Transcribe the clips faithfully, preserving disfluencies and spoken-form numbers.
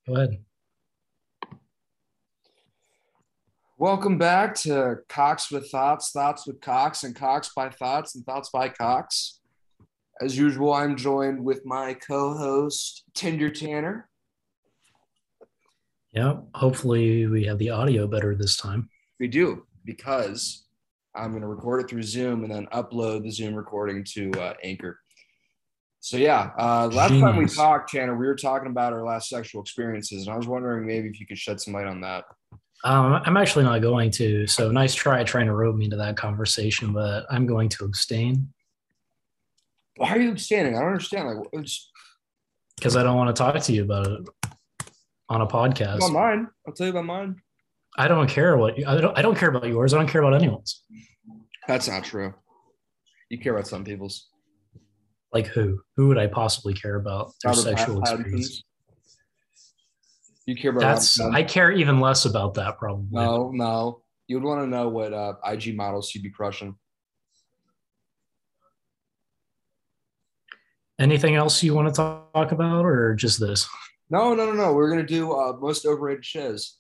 Go ahead. Welcome back to Cox with Thoughts, Thoughts with Cox, and Cox by Thoughts and Thoughts by Cox. As usual, I'm joined with my co-host, Tinder Tanner. Yeah, hopefully we have the audio better this time. We do, because I'm going to record it through Zoom and then upload the Zoom recording to uh, Anchor. So yeah, uh, last Genius. time we talked, Tanner, we were talking about our last sexual experiences, and I was wondering maybe if you could shed some light on that. Um, I'm actually not going to. So nice try trying to rope me into that conversation, but I'm going to abstain. Why are you abstaining? I don't understand. Like, it's because I don't want to talk to you about it on a podcast. About mine, I'll tell you about mine. I don't care what you, I don't. I don't care about yours. I don't care about anyone's. That's not true. You care about some people's. Like who? Who would I possibly care about their Robert sexual Pattinson. experience? You care about That's. I care even less about that probably. No, no. You would want to know what uh, I G models you'd be crushing. Anything else you want to talk about, or just this? No, no, no, no. We're gonna do uh, most overrated shows.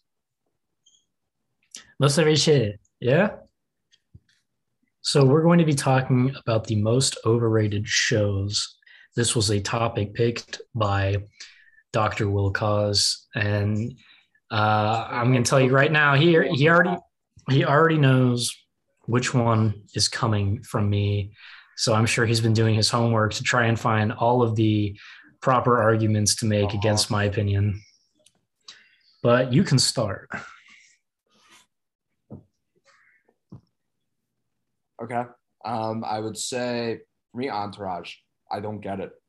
Most overrated shit. Yeah. So we're going to be talking about the most overrated shows. This was a topic picked by Doctor Wilcoz, and uh, I'm going to tell you right now, he he already he already knows which one is coming from me. So I'm sure he's been doing his homework to try and find all of the proper arguments to make against my opinion. But you can start. Okay. Um, I would say for me, Entourage. I don't get it.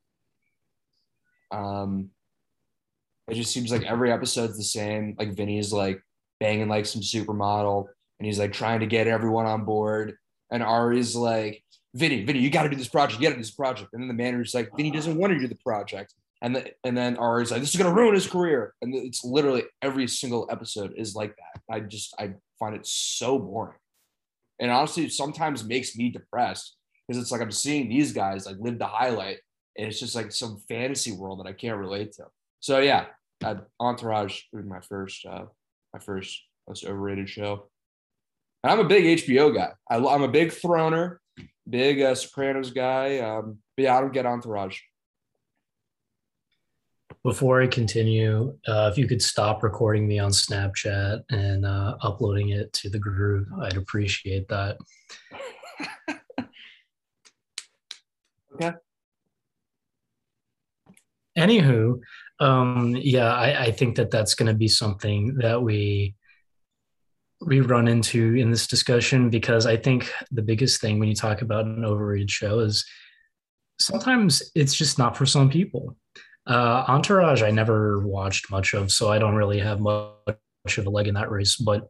Um, it just seems like every episode's the same. Like Vinny's like banging like some supermodel, and he's like trying to get everyone on board. And Ari's like, Vinny, Vinny, you got to do this project. You got to do this project. And then the manager's like, Vinny doesn't want to do the project. And the, and then Ari's like, this is gonna ruin his career. And it's literally every single episode is like that. I just I find it so boring. And honestly, it sometimes makes me depressed because it's like I'm seeing these guys like live the highlight, and it's just like some fantasy world that I can't relate to. So yeah, uh, Entourage was my first, uh, my first most overrated show. And I'm a big H B O guy. I, I'm a big Throner, big uh, Sopranos guy. Um, but yeah, I don't get Entourage. Before I continue, uh, if you could stop recording me on Snapchat and uh, uploading it to the group, I'd appreciate that. Okay. Anywho, um, yeah, I, I think that that's going to be something that we we run into in this discussion, because I think the biggest thing when you talk about an overrated show is sometimes it's just not for some people. Uh, Entourage, I never watched much of, so I don't really have much of a leg in that race. But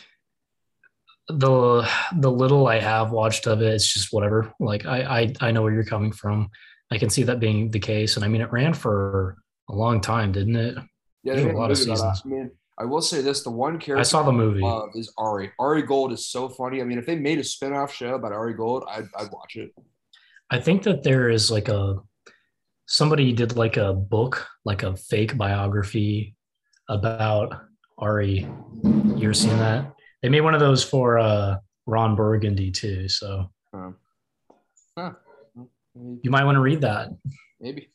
the the little I have watched of it, it's just whatever. Like I I, I know where you're coming from. I can see that being the case, and I mean it ran for a long time, didn't it? Yeah, There's they a lot of seasons. I mean, I will say this: the one character I saw the movie. I love is Ari. Ari Gold is so funny. I mean, if they made a spin-off show about Ari Gold, I'd I'd watch it. I think that there is like a somebody did like a book, like a fake biography about Ari. You ever seen that? They made one of those for uh, Ron Burgundy too. So Um, huh. you might want to read that. Maybe.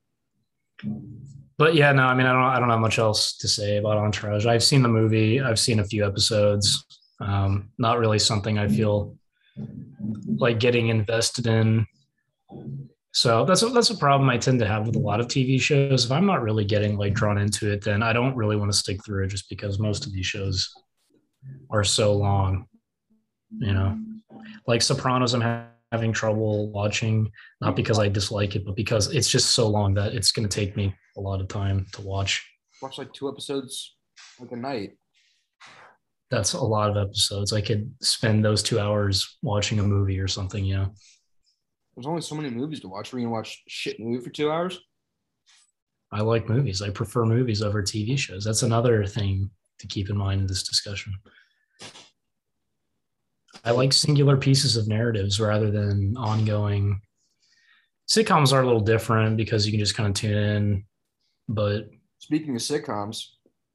But yeah, no, I mean, I don't, I don't have much else to say about Entourage. I've seen the movie. I've seen a few episodes. Um, not really something I feel like getting invested in. So that's a, that's a problem I tend to have with a lot of T V shows. If I'm not really getting like drawn into it, then I don't really want to stick through it, just because most of these shows are so long. You know, like Sopranos, I'm ha- having trouble watching, not because I dislike it, but because it's just so long that it's going to take me a lot of time to watch. Watch like two episodes like a night. That's a lot of episodes. I could spend those two hours watching a movie or something, you know. There's only so many movies to watch. We're gonna watch shit movie for two hours. I like movies. I prefer movies over T V shows. That's another thing to keep in mind in this discussion. I like singular pieces of narratives rather than ongoing. Sitcoms are a little different because you can just kind of tune in, but Speaking of sitcoms,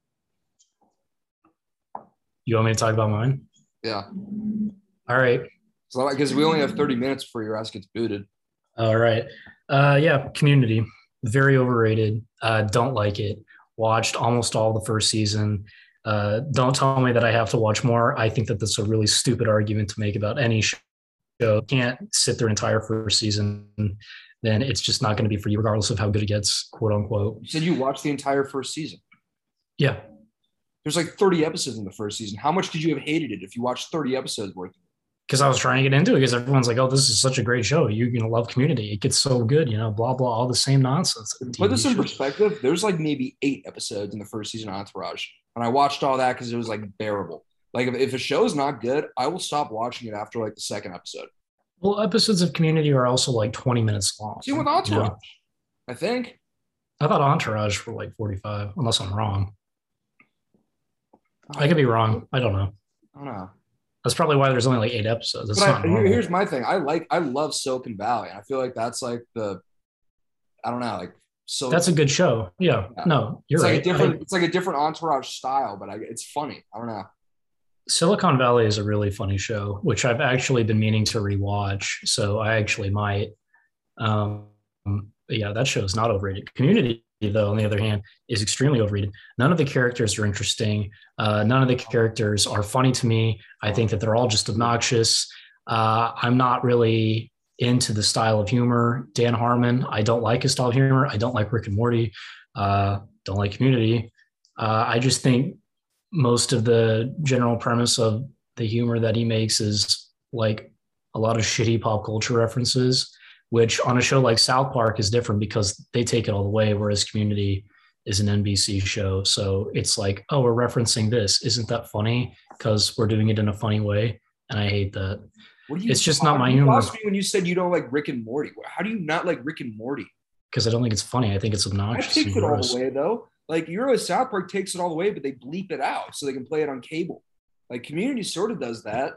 You want me to talk about mine? yeah. All right. So because we only have thirty minutes before your ass gets booted. All right. Uh, yeah, Community, very overrated. Uh, don't like it. Watched almost all the first season. Uh, don't tell me that I have to watch more. I think that that's a really stupid argument to make about any show. Can't sit their entire first season, then it's just not going to be for you, regardless of how good it gets, quote unquote. You said you watched the entire first season. Yeah. There's like thirty episodes in the first season. How much could you have hated it if you watched thirty episodes worth of it? Because I was trying to get into it because everyone's like, oh, this is such a great show. You're going to love Community. It gets so good, you know, blah, blah, all the same nonsense. Put this in perspective. There's like maybe eight episodes in the first season of Entourage. And I watched all that because it was like bearable. Like if, if a show is not good, I will stop watching it after like the second episode. Well, episodes of Community are also like twenty minutes long. See with Entourage, you know? I think. I thought Entourage were like forty-five, unless I'm wrong. I could be wrong. I don't know. I don't know. That's probably why there's only like eight episodes. That's but not I, here, here's my thing. I like, I love Silicon Valley. And I feel like that's like the, I don't know, like so. That's a good show. Yeah. yeah. No, you're it's right. Like a different, I, it's like a different Entourage style, but I, it's funny. I don't know. Silicon Valley is a really funny show, which I've actually been meaning to rewatch. So I actually might. Um, yeah, that show is not overrated. Community, though, on the other hand, is extremely overrated. None of the characters are interesting. Uh, none of the characters are funny to me. I think that they're all just obnoxious. Uh, I'm not really into the style of humor. Dan Harmon, I don't like his style of humor. I don't like Rick and Morty. Uh, don't like Community. Uh, I just think most of the general premise of the humor that he makes is like a lot of shitty pop culture references, which on a show like South Park is different because they take it all the way, whereas Community is an N B C show. So it's like, oh, we're referencing this. Isn't that funny? Because we're doing it in a funny way. And I hate that. What do you, it's just not my humor. You asked me when you said you don't like Rick and Morty. How do you not like Rick and Morty? Because I don't think it's funny. I think it's obnoxious. I takes it all the way, though. Like, you realize South Park takes it all the way, but they bleep it out so they can play it on cable. Like, Community sort of does that.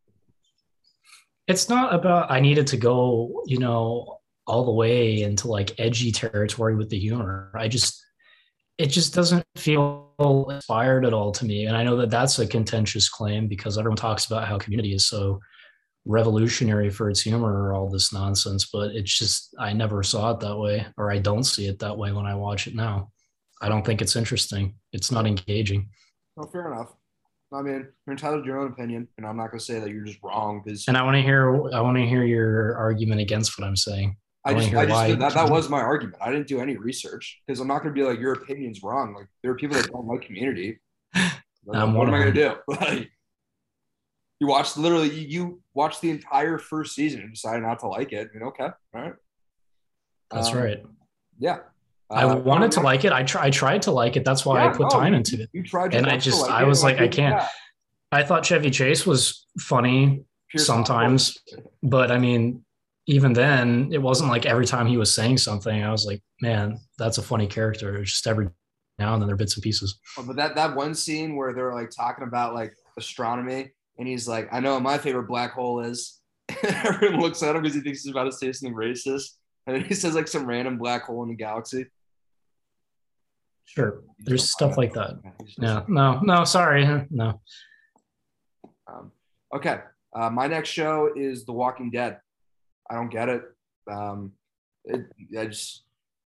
It's not about I needed to go, you know, all the way into like edgy territory with the humor. I just, it just doesn't feel inspired at all to me. And I know that that's a contentious claim because everyone talks about how Community is so revolutionary for its humor or all this nonsense, but it's just, I never saw it that way, or I don't see it that way when I watch it now. I don't think it's interesting. It's not engaging. Oh, fair enough. I mean, you're entitled to your own opinion, and I'm not going to say that you're just wrong. Because and I want to hear, I want to hear your argument against what I'm saying. I, I just, I just did that, that was my argument. I didn't do any research because I'm not going to be like your opinion's wrong. Like there are people that don't like Community. Like, what am I going to do? Like, you watched literally, you, you watched the entire first season and decided not to like it. I mean, okay, all right. That's um, right. Yeah. I uh, wanted to like it. I, try, I tried to like it. That's why yeah, I put no, time you, into it. You tried and I just, like I was like, like I can't. That. I thought Chevy Chase was funny Pure sometimes, but I mean, even then, it wasn't like every time he was saying something, I was like, man, that's a funny character. It's just every now and then there are bits and pieces. Oh, but that that one scene where they're like talking about like astronomy, and he's like, I know what my favorite black hole is. Everyone looks at him because he thinks he's about to say something racist. And then he says like some random black hole in the galaxy. Sure. There's stuff like that. Yeah. No, no, sorry. No. Um, okay. Uh, my next show is The Walking Dead. I don't get it. Um, it I just,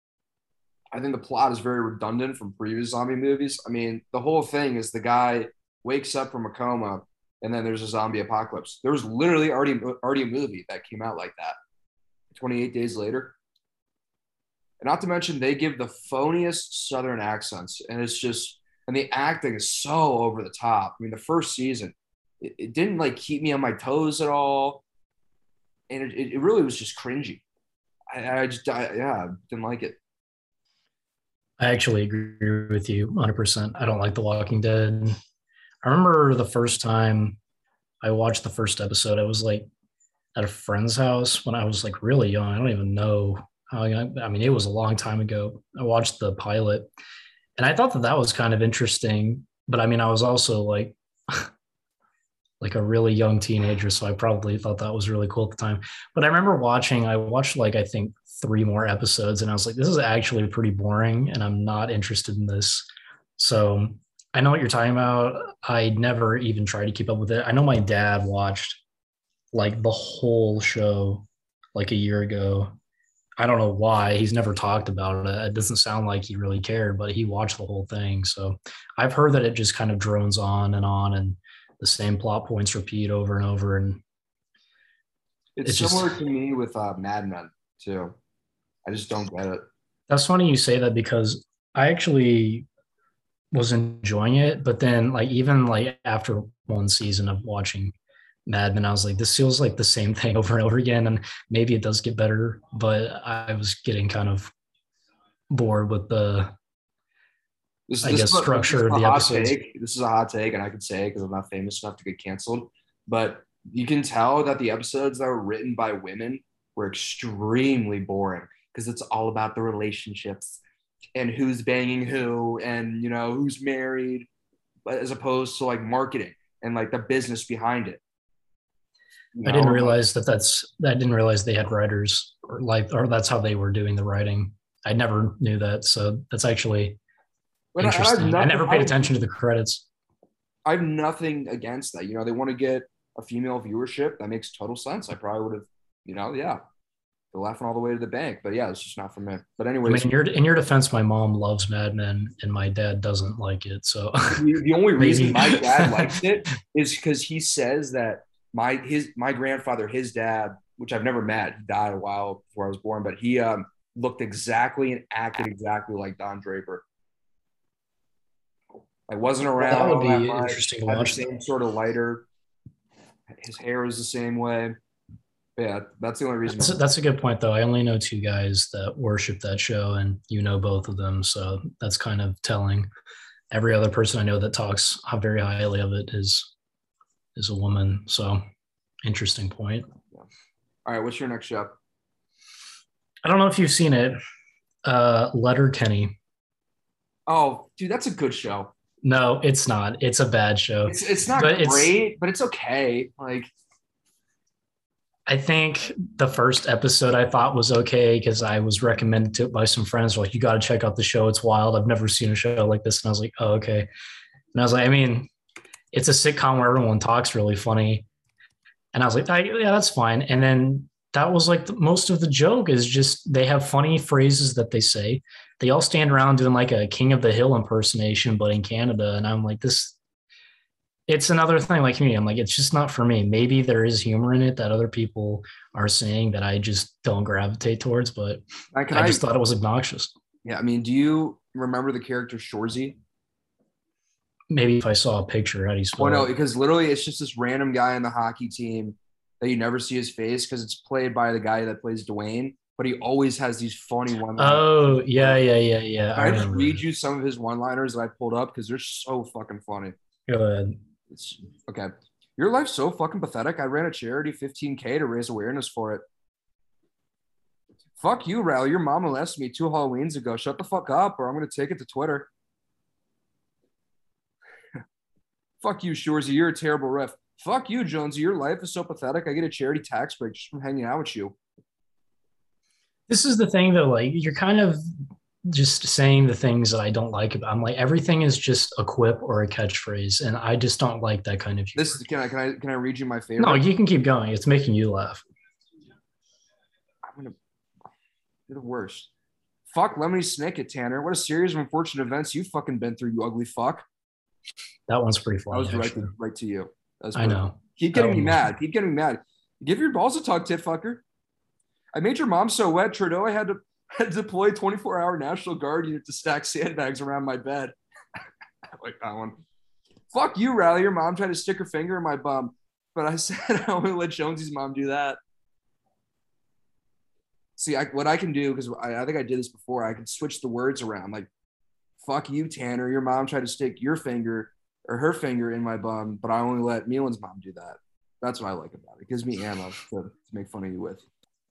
I think the plot is very redundant from previous zombie movies. I mean, the whole thing is the guy wakes up from a coma and then there's a zombie apocalypse. There was literally already, already a movie that came out like that. twenty-eight days later. And not to mention, they give the phoniest Southern accents. And it's just, and the acting is so over the top. I mean, the first season, it, it didn't like keep me on my toes at all. And it, it really was just cringy. I, I just, I, yeah, didn't like it. I actually agree with you one hundred percent. I don't like The Walking Dead. I remember the first time I watched the first episode, I was like at a friend's house when I was like really young. I don't even know how young. I mean, it was a long time ago. I watched the pilot and I thought that that was kind of interesting. But I mean, I was also like, like a really young teenager, so I probably thought that was really cool at the time. But I remember watching, I watched like I think three more episodes, and I was like, this is actually pretty boring, and I'm not interested in this. So I know what you're talking about. I never even tried to keep up with it. I know my dad watched like the whole show like a year ago. I don't know why. He's never talked about it. It doesn't sound like he really cared, but he watched the whole thing. So I've heard that it just kind of drones on and on, and the same plot points repeat over and over. And It's, it's similar just to me with uh, Mad Men too. I just don't get it. that's funny you say that because I actually was enjoying it, but then like even like after one season of watching Mad Men, I was like, this feels like the same thing over and over again, and maybe it does get better, but I was getting kind of bored with the, This, I this guess, is a, this is structure of a the hot episodes. take. This is a hot take, and I can say it because I'm not famous enough to get canceled. But you can tell that the episodes that were written by women were extremely boring because it's all about the relationships and who's banging who and you know who's married, as opposed to like marketing and like the business behind it. You I didn't know, like, realize that that's I didn't realize they had writers or like or that's how they were doing the writing. I never knew that, so that's actually and I, and I've interesting. I nothing. never paid I've, attention to the credits. I've nothing against that. You know, they want to get a female viewership. That makes total sense. I probably would have, you know, yeah, they're laughing all the way to the bank. But yeah, it's just not for me. But I mean, anyways, in your in your defense, my mom loves Mad Men and my dad doesn't like it. So the, the only reason maybe my dad likes it is because he says that my his my grandfather, his dad, which I've never met, he died a while before I was born, but he um, looked exactly and acted exactly like Don Draper. I wasn't well, that around would all that be much. interesting to Had the watch. same sort of lighter. His hair is the same way. But yeah, that's the only reason. That's a, that's a good point, though. I only know two guys that worship that show, and you know both of them, so that's kind of telling. Every other person I know that talks very highly of it is is a woman. So interesting point. Yeah. All right, what's your next show? I don't know if you've seen it. Uh, Letterkenny. Oh, dude, that's a good show. No, it's not. It's a bad show. It's it's not but great, it's, but it's okay. Like I think the first episode I thought was okay because I was recommended to it by some friends. Like, you got to check out the show. It's wild. I've never seen a show like this. And I was like, oh, okay. And I was like, I mean, it's a sitcom where everyone talks really funny. And I was like, yeah, that's fine. And then that was like the, most of the joke is just they have funny phrases that they say. They all stand around doing like a King of the Hill impersonation, but in Canada. And I'm like, this, it's another thing like me. I'm like, it's just not for me. Maybe there is humor in it that other people are saying that I just don't gravitate towards, but I, I just thought it was obnoxious. Yeah. I mean, do you remember the character Shorzy? Maybe if I saw a picture, how do you spell well, no, it? because literally it's just this random guy on the hockey team that you never see his face because it's played by the guy that plays Dwayne, but he always has these funny one-liners. Oh, yeah, yeah, yeah, yeah. Can I, I just read that. you some of his one-liners that I pulled up because they're so fucking funny. Go ahead. It's, okay. Your life's so fucking pathetic. I ran a charity fifteen K to raise awareness for it. Fuck you, Riley. Your mom molested me two Halloweens ago. Shut the fuck up or I'm going to take it to Twitter. Fuck you, Shorzy. You're a terrible ref. Fuck you, Jonesy. Your life is so pathetic. I get a charity tax break just from hanging out with you. This is the thing, though. Like, you're kind of just saying the things that I don't like about. I'm like, everything is just a quip or a catchphrase, and I just don't like that kind of humor. This can I can I can I read you my favorite? No, you can keep going. It's making you laugh. I'm gonna. You're the worst. Fuck Lemony Snicket, Tanner. What a series of unfortunate events you fucking been through, you ugly fuck. That one's pretty funny. I was right to, right to you. I know. Keep getting me mad. Keep getting me mad. Give your balls a tug, tit fucker. I made your mom so wet, Trudeau. I had to, had to deploy twenty-four hour National Guard unit to stack sandbags around my bed. I like that one. Fuck you, Riley. Your mom tried to stick her finger in my bum, but I said I only let Jonesy's mom do that. See, I, what I can do, because I, I think I did this before, I can switch the words around. Like, fuck you, Tanner. Your mom tried to stick your finger or her finger in my bum, but I only let Milan's mom do that. That's what I like about it. It gives me ammo to, to make fun of you with.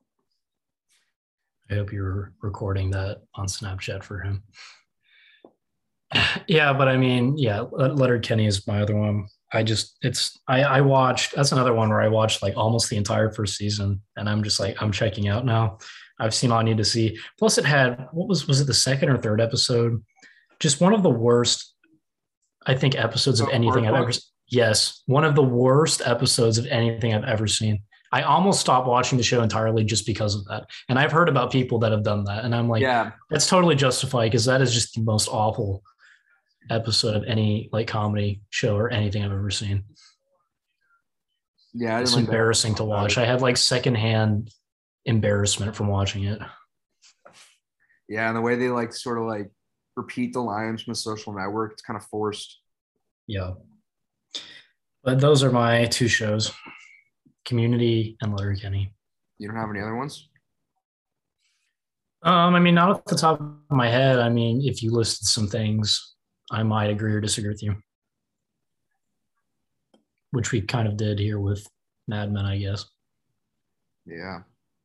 I hope you're recording that on Snapchat for him. Yeah, but I mean, yeah, Letterkenny is my other one. I just it's I I watched that's another one where I watched like almost the entire first season, and I'm just like I'm checking out now. I've seen all I need to see. Plus, it had what was was it the second or third episode? Just one of the worst, I think, episodes of So, anything I've ever. Yes, one of the worst episodes of anything I've ever seen. I almost stopped watching the show entirely just because of that. And I've heard about people that have done that, and I'm like, yeah, that's totally justified because that is just the most awful episode of any like comedy show or anything I've ever seen. yeah, I It's didn't like that embarrassing to episode watch. either. I had like secondhand embarrassment from watching it. Yeah, and the way they like sort of like repeat the lines from the Social Network, it's kind of forced. Yeah. But those are my two shows, Community and Letterkenny. You don't have any other ones? Um, I mean, not off the top of my head. I mean, if you listed some things, I might agree or disagree with you, which we kind of did here with Mad Men, I guess. Yeah.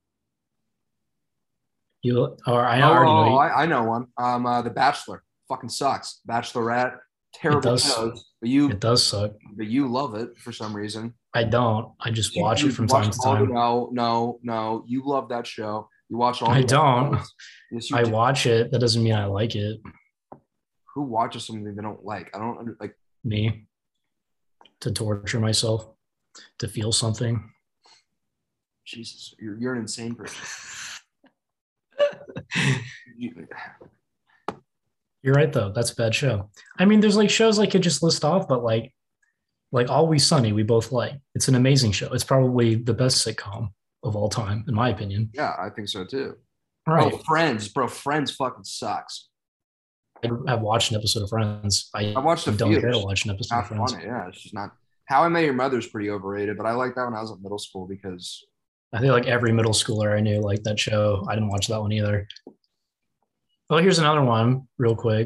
You or I Oh, already know oh, you, I, I know one. Um, uh, The Bachelor fucking sucks. Bachelorette, it terrible does shows, but you it does suck. but you love it for some reason. I don't. I just You, watch you it from watch time to all the time. no, no, no. You love that show. You watch all I the don't. episodes. Yes, you I do. watch it. That doesn't mean I like it. Who watches something they don't like? I don't under, like. Me to torture myself to feel something. Jesus, you're you're an insane person. You, You're right though. That's a bad show. I mean, there's like shows I could just list off, but like like Always Sunny, we both like. It's an amazing show. It's probably the best sitcom of all time, in my opinion. yeah, I think so too. Right. Oh, Friends, bro. Friends fucking sucks. I've watched an episode of Friends. I I watched a don't few. care to It's watch an episode of not Friends. funny. Yeah, it's just not. How I Met Your Mother is pretty overrated, but I liked that when I was in middle school because I think like every middle schooler I knew liked that show. I didn't watch that one either. Oh, here's another one, real quick.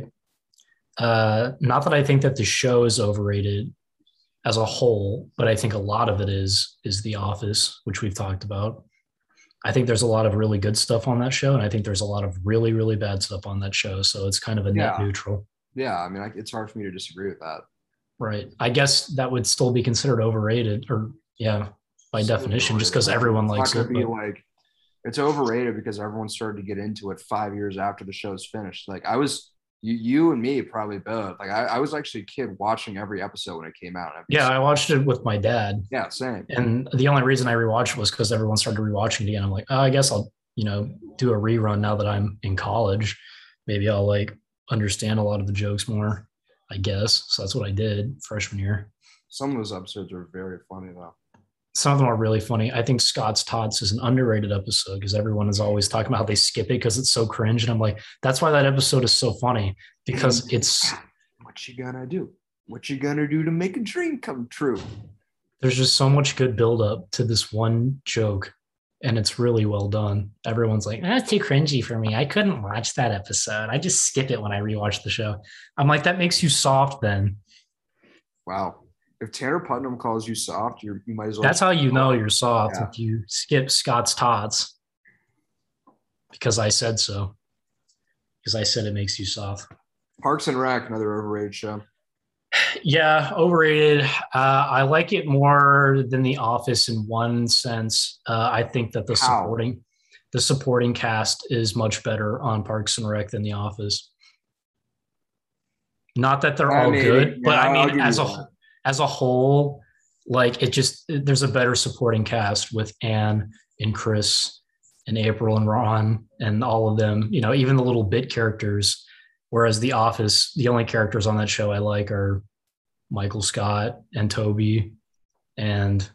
Uh, not that I think that the show is overrated as a whole, but I think a lot of it is is The Office, which we've talked about. I think there's a lot of really good stuff on that show, and I think there's a lot of really, really bad stuff on that show. So it's kind of a net Yeah. neutral, yeah, I mean, I, it's hard for me to disagree with that. right? I guess that would still be considered overrated, or yeah, by Still definition, just overrated. because everyone It's likes not it. going to be But like it's overrated because everyone started to get into it five years after the show's finished. Like I was, you, you and me probably both. Like I, I was actually a kid watching every episode when it came out. yeah, I watched it with my dad, yeah, same. and the only reason I rewatched it was because everyone started rewatching it again. I'm like, oh, I guess I'll, you know, do a rerun now that I'm in college. Maybe I'll like understand a lot of the jokes more, I guess. So that's what I did freshman year. Some of those episodes are very funny though. Some of them are really funny. I think Scott's Tots is an underrated episode because everyone is always talking about how they skip it because it's so cringe. And I'm like, that's why that episode is so funny because it's What you gonna do? What you gonna do to make a dream come true? there's just so much good buildup to this one joke, and it's really well done. Everyone's like, that's too cringy for me. I couldn't watch that episode. I just skip it when I rewatch the show. I'm like, that makes you soft then. Wow. If Tanner Putnam calls you soft, you you might as well. That's how you know you're soft Yeah. if you skip Scott's Tots because I said so. Because I said it makes you soft. Parks and Rec, another overrated show. Yeah, overrated. Uh, I like it more than The Office in one sense. Uh, I think that the How? supporting the supporting cast is much better on Parks and Rec than The Office. Not that they're I all mean, good, but yeah, I I'll mean give as you a that. as a whole, like it just there's a better supporting cast with Anne and Chris and April and Ron and all of them. You know, even the little bit characters. Whereas The Office, the only characters on that show I like are Michael Scott and Toby and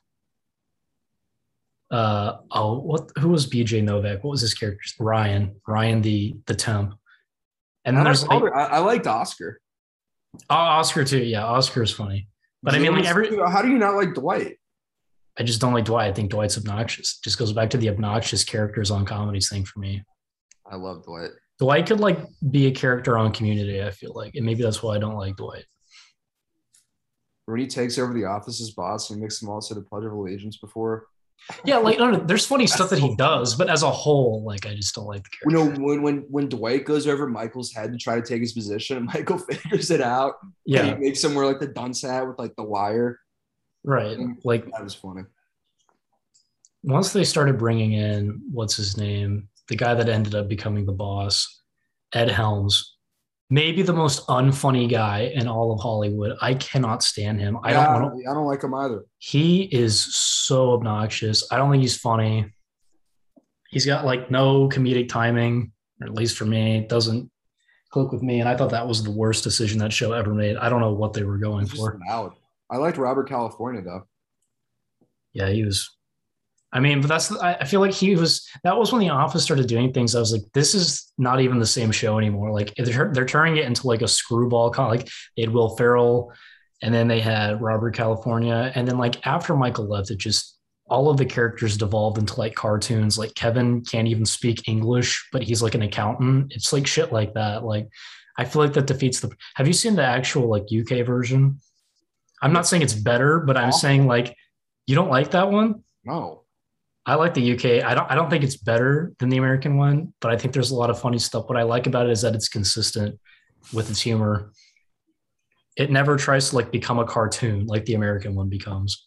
uh oh what who was B J Novak? What was his character? Ryan. Ryan the the temp. And then I, there's liked, like I, I liked Oscar. oh, Oscar too. Yeah, Oscar is funny. But I mean like James- every How do you not like Dwight? I just don't like Dwight. I think Dwight's obnoxious. It just goes back to the obnoxious characters on comedies thing for me. I love Dwight. Dwight could like be a character on Community, I feel like. And maybe that's why I don't like Dwight. When he takes over the office as boss and makes them all say the Pledge of Allegiance before. Yeah, like no, no, there's funny stuff that he does, but as a whole, like I just don't like the You know, character. when when when Dwight goes over Michael's head to try to take his position, and Michael figures it out, and he Yeah, makes him wear like the dunce hat with like the wire. right. Like That was funny. once they started bringing in what's his name, the guy that ended up becoming the boss, Ed Helms, maybe the most unfunny guy in all of Hollywood. I cannot stand him. I Yeah, don't want to. I don't like him either. He is so obnoxious. I don't think he's funny. He's got like no comedic timing, or at least for me, it doesn't click with me. And I thought that was the worst decision that show ever made. I don't know what they were going He's just for. loud. I liked Robert California though. Yeah, he was. I mean, but that's, I feel like he was, that was when The Office started doing things. I was like, this is not even the same show anymore. Like they're, they're turning it into like a screwball, kind of like they had Will Ferrell and then they had Robert California. And then like after Michael left, it just, all of the characters devolved into like cartoons. Like Kevin can't even speak English, but he's like an accountant. It's like shit like that. Like, I feel like that defeats the, have you seen the actual like U K version? I'm not saying it's better, but I'm saying like, you don't like that one? No. I like the U K. I don't I don't think it's better than the American one, but I think there's a lot of funny stuff. What I like about it is that it's consistent with its humor. It never tries to like become a cartoon like the American one becomes.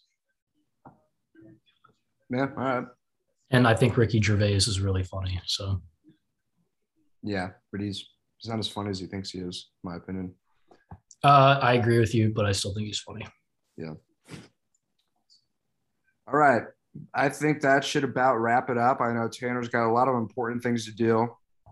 Yeah, all right. And I think Ricky Gervais is really funny. So Yeah, but he's he's not as funny as he thinks he is, in my opinion. uh, I agree with you, but I still think he's funny. Yeah. All right. I think that should about wrap it up. I know Tanner's got a lot of important things to do.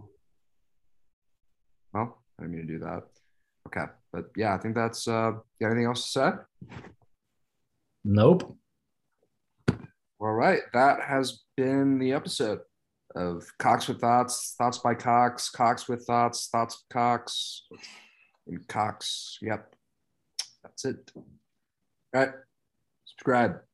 Well, I didn't mean to do that. Okay. But yeah, I think that's uh you got anything else to say? Nope. All right. That has been the episode of Cox with Thoughts, Thoughts by Cox, Cox with Thoughts, Thoughts with Cox, and Cox. Yep. That's it. All right. Subscribe.